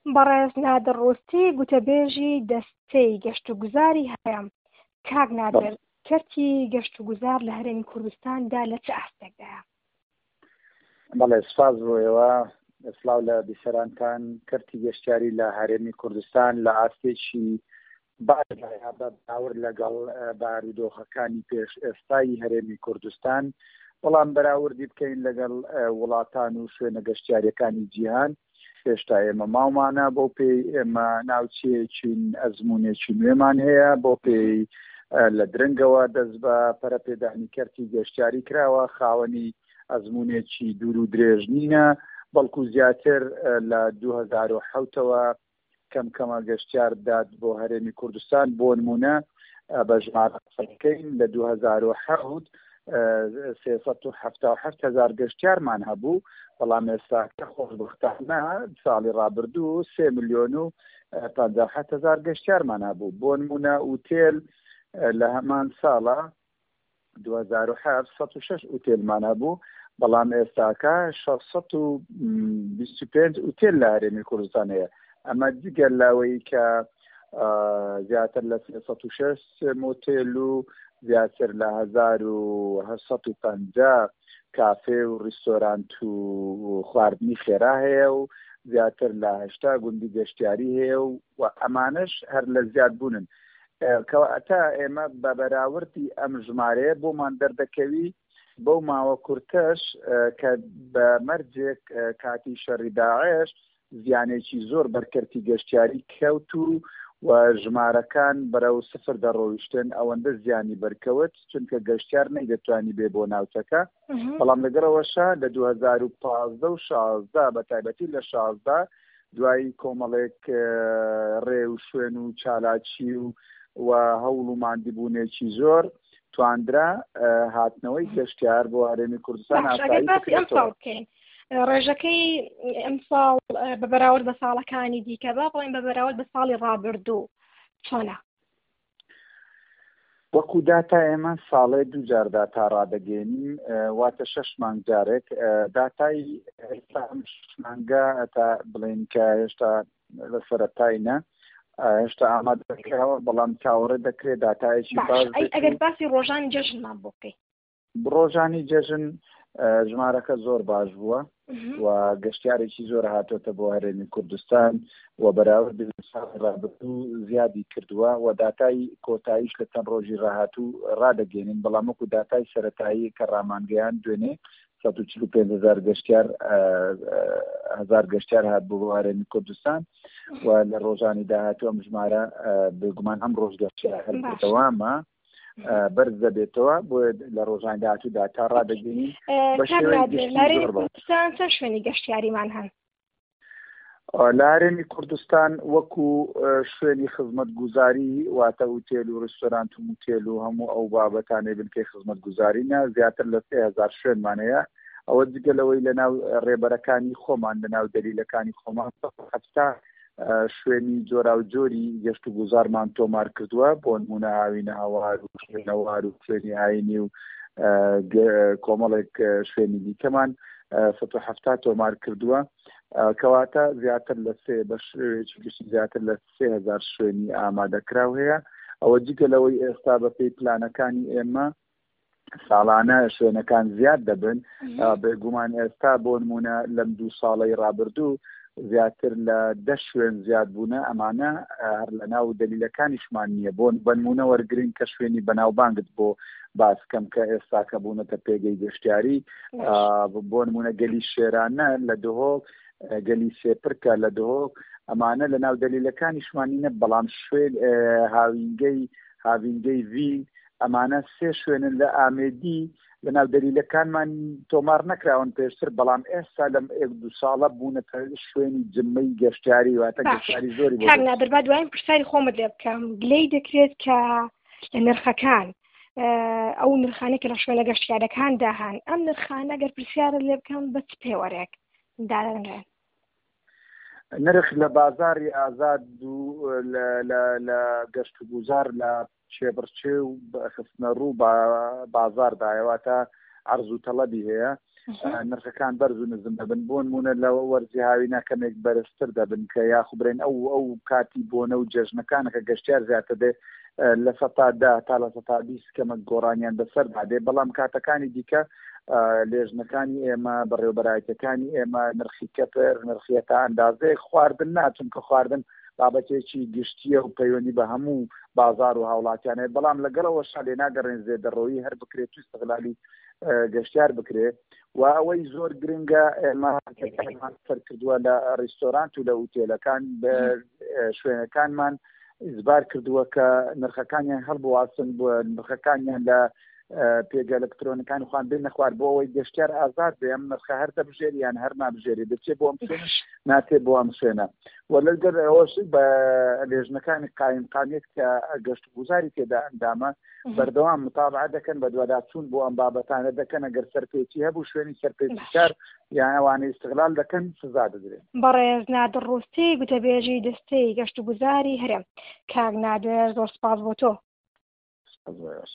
بەڕێز نادر ڕۆستی گوتەبێژی دەستەی گەشت و گوزاری هەیە. کاک نادر، کەرتی گەشت و گوزار لە هەرێمی کوردستاندا لە چه ئاستێکدایە؟ بەڵێ سپاس بۆیەوە سلااو لە بیسەرانتان. کەرتی گەشتیاری لە هەرێمی کوردستان لە ئاستێکی باور لەگەڵ بارودۆخەکانی پێش ئێستایی هەرێمی کوردستان، بەڵام بەراوردی بکەین لەگەڵ وڵاتان و شوێنە گەشتیاریەکانی جیهان. هێشتا ئێمە ماومانە بۆ پێی ئێمە ناوچەیەکین ئەزمونێکی نوێمان هەیە، بۆ پێی لە درنگەوە دەست بە پەرەپێدانی کەرتی گەشتیاری کراوە. خاوەنی ئەزمونێکی دوور و درێژ نینە، بەڵکو زیاتر لە 2007ەوە کەمکەمە گەشتیار داد بۆ هەرێمی کوردستان. بۆ نمونە بە ژمارەکەین لە 2007 377,000 گەشتیارمان هەبوو، بەڵام ئێستاکە خۆشبەختانە ساڵی ڕابردوو 3,057,000 گەشتیارمان هەبوو. بۆ نمونە ئوتێل لە هەمان ساڵە 2007 106 ئوتێلمان هەبوو، بەڵام ئێستاکە 625 ئوتێل لە هەرێمی کوردستان هەیە. ئەمە دیگە لاوەی کە زیاتر لە 306 مۆتێل و زیاتر لە 1850 کافێ و ڕیستۆرانت و خواردنی خێرا هەیە و زیاتر لە 80 گوندی گەشتیاری هەیە و ئەمانش هەر لە زیاد بوونن. کەواتە ئێمە بە بەراوردی ئەم ژمارەیە بۆمان دەردەکەوی بەو ماوە کورتەش کە بە مەرجێک کاتی شەڕی داعش زیانێکی زۆر بەرکەرتی گەشتیاری کەوت و ژمارەکان بەرەو سفر دەڕۆیشتن، ئەوەندە زیانی بەرکەوت چونکە گەشتیار نەیدەتوانی بێ بۆ ناوچەکە. بەڵام لەگەڵەوەشە لە 2015 و 16 بە تایبەتی لە 16 دوای کۆمەڵێک ڕێ و شوێن و چالاکی و هەوڵ و ماندیبوونێکی زۆر تواندرا هاتنەوەی گەشتیار بۆ هەرێمی کوردستان ئاسایی. ڕێژەکەی ئەم ساڵ بە بەراورد بە ساڵەکانی دیکە با بڵێن بە بەراورد بە ساڵی ڕابردوو چۆنە؟ وەکو داتا ئێمە ساڵێ دوو جار داتا ڕادەگەێنین، واتە 6 مانگ جارێک. داتای ئێستا مانگە تا بڵێن کە هێشتا لە سەرەتاینە، هێشتا ئامادەکراوە، بەڵام چاوەڕێ دەکرێت داتایەکی باش. ئەگەر باسی ڕۆژانی جەژنمان بۆ بکەین. ڕۆژانی جەژن ژمارەکە زۆر باش بووە و گەشتیارێکی زۆر هاتۆتە بۆ هەرێمی کوردستان و بەراورد ڕابردوو زیادی کردووە و داتای کۆتاییش لە چەند ڕۆژی ڕاهاتوو ڕادەگەێنین، بەڵام وەکو داتای سەرەتایی کە ڕامانگەیان دوێنێ 145,000 گەشتیار هات بۆ هەرێمی کوردستان و لە ڕۆژانی داهاتوو ئەم ژمارە بێگومان ئەم ڕۆژ گەشتیار هەردەوامە بەرز دەبێتەوە بۆ لە ڕۆژانی داهاتوو داتا ڕادەگەێنین. کوردستان چەند شوێنی گەشتیاریمان هەن؟ لە هەرێمی کوردستان وەکو شوێنی خزمەت گوزاری واتە ئوتێل و ڕێستۆرانت و موتێل و هەموو ئەو بابەتانەی بنکەی خزمەت گوزارینە زیاتر لە 3,000 شوێنمان هەیە. ئەوە جگەلەوەی لەناو ڕێبەرەکانی خۆمان لەناو دەلیلەکانی خۆمان هەفتا شوێنی جۆرا و جۆری گەشت و گوزارمان تۆمار کردووە، بۆ نمونە هاوینە هەوار و شوێنەوار و شوێنی ئاینی و کۆمەڵێک شوێنی دیکەمان 170 تۆمار کردووە، کەواتە زیاتر لە زیاتر لە 3,000 شوێنی ئامادەکراو هەیە. ئەوە جگەلەوەی ئێستا بەپێی پلانەکانی ئێمە ساڵانە شوێنەکان زیاد دەبن. بێگومان ئێستا بۆ نمونە لەم 2 ساڵەی ڕابردوو زیاتر لە 10 شوێن زیاد بوونە، ئەمانە هەر لە ناو دەلیلەکانیشمان نییە. بۆ بنمونە وەرگرین کە شوێنی بەناوبانگت بۆ باسکەم کە ئێستا کە بوونەتە پێگەی گەشتیاری، بۆ نمونە گەلی شێرانە لە دهۆک، گەلی سێپرکە لە دهۆک، ئەمانە لە ناو دەلیلەکانیشمان نینە، بەڵام شوێن هاوینگەی وی ئەمانە 3 شوێنن لە ئامێدی لە ناو دەلیلەکانمان تۆمار نەکراون پێشتر، بەڵام ئێستا لەم 1-2 ساڵە بوونەتە شوێنی جمەی گەشتیاری واتە گەشتیاری زۆری بۆ. نادربا دوایین پرسیاری خۆمت لێ بکەم، گلەی دەکرێت کە لە نرخەکان ئەو نرخانێک کە لە شوێنە گەشتیارەکاندا هەن، ئەم نرخانە گەر پرسیارە لێ بکەم بە چ پێوەرێک دادەنرێن؟ نرخ لە بازاری ئازاد و لە گەشت و گوزار لە شێبرچێ و خستنە ڕوو بازاردایەواتە عەرز و تەڵەبی هەیە. نرخەکان بەرز و نزم دەبن بۆ نمونە لەوە وەرزی هاوینە کەمێک بەرزتر دەبن کە یاخوبرێن ئەو کاتی بۆنە و جەژنەکانەکە گەشتیار زیاتر دێ لە 100 تا لە 120 کەمە گۆڕانیان بەسەر دادێ بەڵام کاتەکانی دیکە لێژنەکانی ئێمە بەڕێوەبەرایەتەکانی ئێمە نرخی کەپر نرخیەتە ئەندازەیە خواردن ناچون کە خواردن بابەتێکی گشتیە و پەیوەندی بە هەموو بازار و هاوڵاتیانەیە بەڵام لەگەڵەوە لێ ناگەڕێن زێدەڕەوەی هەر بکرێت و استغلالی گەشتیار بکرێت و ئەوەی زۆر گرنگە ئێمە سەرکردووە لە ڕێستۆرانت و لە ئوتێلەکان بە شوێنەکانمان ئیزبار کردووە کە نرخەکانیان هەڵبواسن بۆ نرخەکانیان لە پێگە ئەلکترۆنیەکان خوان بێ نەخوارد بۆ ئەوەی گەشتیار ئازاد بێ ئەم نرخە هەر دەبژێری یان هەر نابژێری دەچێت بۆ ئەم شوێنە ناتێ بۆ ئەم شوێنە و لەگەر ئەوەش بە لێژنەکانی قایمقامێت کە گەشت گوزاری تێدا ئەندامە بەردەوام متابعە دەکەن بە دوواداچوون بۆ ئەم بابەتانە دەکەن ئەگەر سەرپێچی هەبوو شوێنی سەرپێچیکار یان ئەوانەی استغلال دەکەن سزا دەدرێت. بەڕێز نادر ڕووستی گوتەبێژی دەستەی گەشت گوزاری هەرێم کاک نادر زۆر سپاس بۆ تۆ.